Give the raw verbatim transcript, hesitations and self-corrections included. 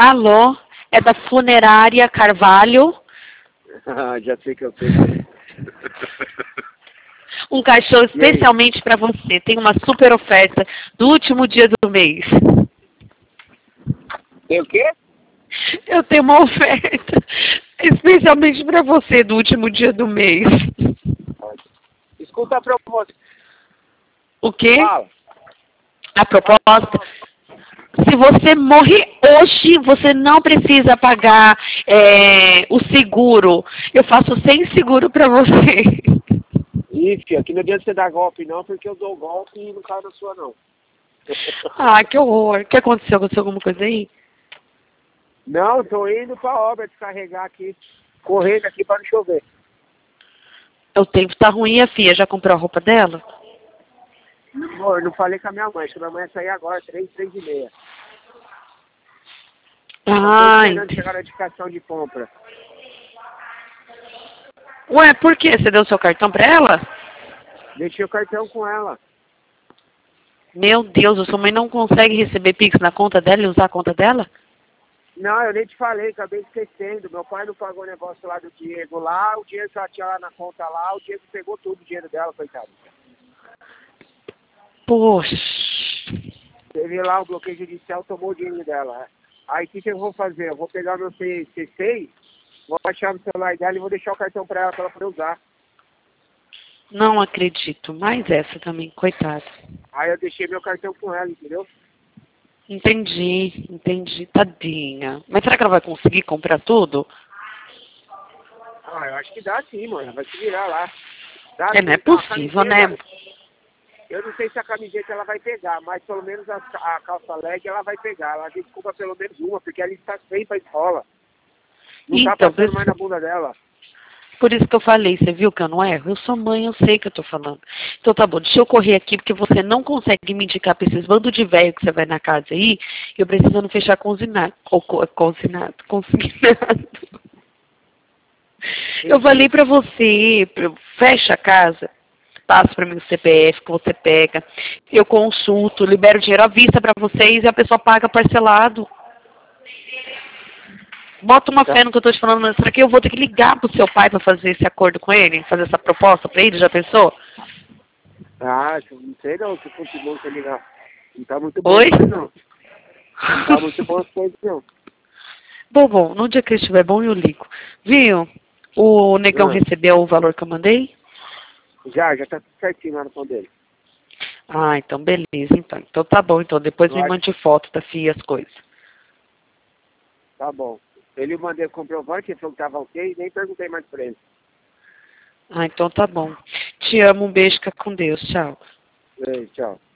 Alô? É da Funerária Carvalho? Ah, já sei que eu sei. Um caixão especialmente para você. Tem uma super oferta do último dia do mês. Tem o quê? Eu tenho uma oferta especialmente para você do último dia do mês. Escuta a proposta. O quê? Fala. A proposta. Se você morrer hoje, você não precisa pagar é, o seguro. Eu faço sem seguro para você. Ih, filho, aqui não adianta você dar golpe não, porque eu dou golpe e não caio na sua não. Ah, que horror. O que aconteceu? Aconteceu alguma coisa aí? Não, tô indo pra obra descarregar aqui, correndo aqui para não chover. O tempo tá ruim, a filha já comprou a roupa dela? Amor, não falei com a minha mãe, acho que minha mãe ia sair agora, três, três e meia. Ai. Tô esperando chegar a notificação de compra. Ué, por quê? Você deu seu cartão pra ela? Deixei o cartão com ela. Meu Deus, a sua mãe não consegue receber Pix na conta dela e usar a conta dela? Não, eu nem te falei, acabei esquecendo. Meu pai não pagou o negócio lá do Diego lá, o dinheiro já tinha lá na conta lá, o Diego pegou tudo o dinheiro dela, coitado. Poxa. Teve lá o bloqueio judicial, tomou o dinheiro dela. Aí o que, que eu vou fazer? Eu vou pegar meu C seis, vou achar no celular dela e vou deixar o cartão pra ela, pra ela poder usar. Não acredito. Mais essa também, coitada. Aí eu deixei meu cartão com ela, entendeu? Entendi, entendi. Tadinha. Mas será que ela vai conseguir comprar tudo? Ah, eu acho que dá sim, mano. Vai se virar lá. Dá, É, não é sim, então, a possível, camiseta, né? eu não sei se a camiseta ela vai pegar, mas pelo menos a, a calça leg ela vai pegar. Ela desculpa pelo menos uma, porque ela está feia pra escola. Não Então, tá por passando isso, mais na bunda dela. por isso que eu falei, você viu que eu não erro? Eu sou mãe, eu sei que eu tô falando. Então tá bom, deixa eu correr aqui, porque você não consegue me indicar pra esses bandos de velho que você vai na casa aí, eu precisando fechar consignado. Ou co- consignado, consignado. Eu falei pra você, pra- fecha a casa, passa pra mim o C P F que você pega, eu consulto, libero dinheiro à vista pra vocês e a pessoa paga parcelado. Bota uma Tá. fé no que eu tô te falando, mas será que eu vou ter que ligar pro seu pai pra fazer esse acordo com ele? Fazer essa proposta pra ele? Já pensou? Ah, não sei não, se fosse bom você ligar. Não tá muito bom Oi? as coisas não. Não tá muito bom as coisas não. Bom, bom, no dia que ele estiver bom eu ligo. Viu? O negão Ah, recebeu o valor que eu mandei? já, já tá tudo certinho lá no pão dele. Ah, então beleza, então. Então tá bom, então depois Eu me acho, mande foto da filha e as coisas. tá bom. Ele mandei o comprovante, ele falou que tava ok, e nem perguntei mais pra ele. Ah, então tá bom. Te amo, um beijo, fica com Deus, tchau. Ei, tchau.